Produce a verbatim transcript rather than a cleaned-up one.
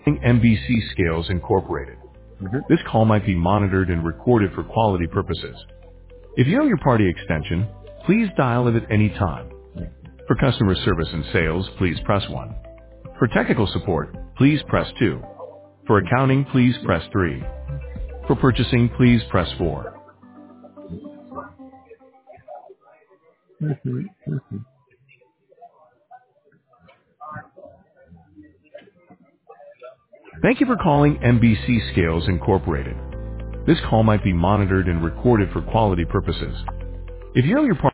M B C Scales Incorporated. Mm-hmm. This call might be monitored and recorded for quality purposes. If you know your party extension, please dial it at any time. For customer service and sales, please press one. For technical support, please press two. For accounting, please press three. For purchasing, please press four. Mm-hmm. Mm-hmm. Thank you for calling M B C Scales Incorporated. This call might be monitored and recorded for quality purposes. If you know your party